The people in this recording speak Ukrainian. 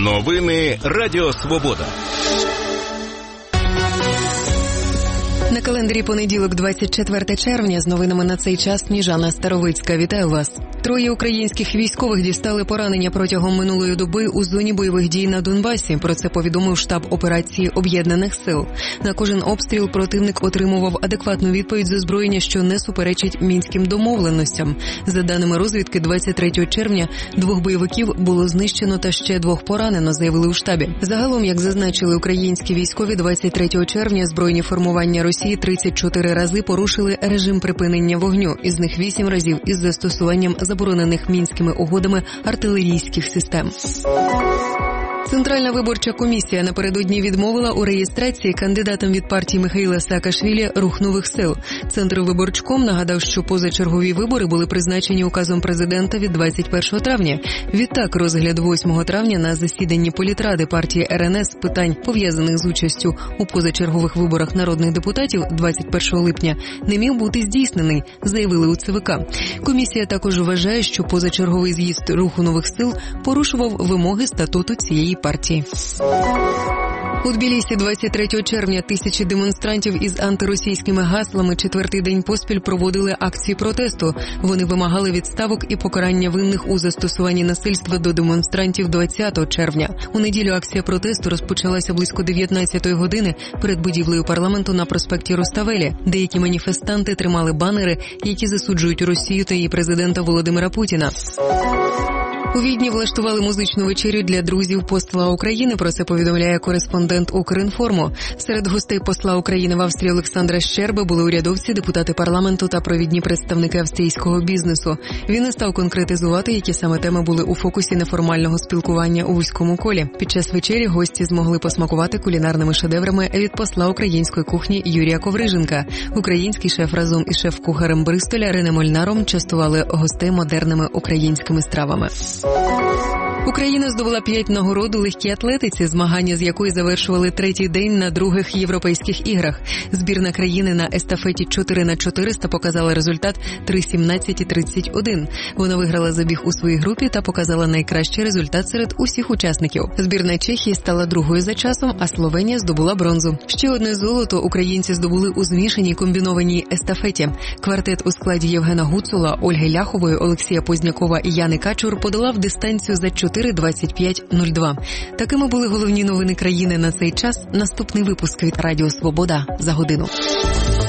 Новини Радіо Свобода. На календарі понеділок, 24 червня, з новинами на цей час Сніжана Старовицька. Вітаю вас. 3 українських військових дістали поранення протягом минулої доби у зоні бойових дій на Донбасі. Про це повідомив штаб операції Об'єднаних сил. На кожен обстріл противник отримував адекватну відповідь з озброєння, що не суперечить мінським домовленостям. За даними розвідки, 23 червня 2 бойовиків було знищено та ще 2 поранено, заявили у штабі. Загалом, як зазначили українські військові, 23 червня збройні формування Росії 34 рази порушили режим припинення вогню, із них 8 разів із застосуванням заборонених мінськими угодами артилерійських систем. Центральна виборча комісія напередодні відмовила у реєстрації кандидатам від партії Михаїла Саакашвілі «Рух нових сил». Центрвиборчком нагадав, що позачергові вибори були призначені указом президента від 21 травня. Відтак, розгляд 8 травня на засіданні політради партії РНС питань, пов'язаних з участю у позачергових виборах народних депутатів 21 липня, не міг бути здійснений, заявили у ЦВК. Комісія також вважає, що позачерговий з'їзд «Руху нових сил» порушував вимоги статуту цієї партії. У Тбілісі 23 червня тисячі демонстрантів із антиросійськими гаслами 4-й день поспіль проводили акції протесту. Вони вимагали відставок і покарання винних у застосуванні насильства до демонстрантів 20 червня. У неділю акція протесту розпочалася близько 19-ї години перед будівлею парламенту на проспекті Руставелі. Деякі маніфестанти тримали банери, які засуджують Росію та її президента Володимира Путіна. У Відні влаштували музичну вечерю для друзів посла України. Про це повідомляє кореспондент Укрінформу. Серед гостей посла України в Австрії Олександра Щерби були урядовці, депутати парламенту та провідні представники австрійського бізнесу. Він не став конкретизувати, які саме теми були у фокусі неформального спілкування у вузькому колі. Під час вечері гості змогли посмакувати кулінарними шедеврами від посла української кухні Юрія Ковриженка. Український шеф разом із шеф-кухарем Бристоля Рене Мольнаром частували гостей модерними українськими стравами. Україна здобула 5 нагород у легкій атлетиці, змагання з якої завершували 3-й день на других європейських іграх. Збірна країни на естафеті 4х400 показала результат 3:17:31. Вона виграла забіг у своїй групі та показала найкращий результат серед усіх учасників. Збірна Чехії стала другою за часом, а Словенія здобула бронзу. Ще одне золото українці здобули у змішаній комбінованій естафеті. Квартет у складі Євгена Гуцула, Ольги Ляхової, Олексія Познякова і Яни Качур подолав дистанцію за 4:25:02. Такими були головні новини країни на цей час. Наступний випуск від Радіо Свобода за годину.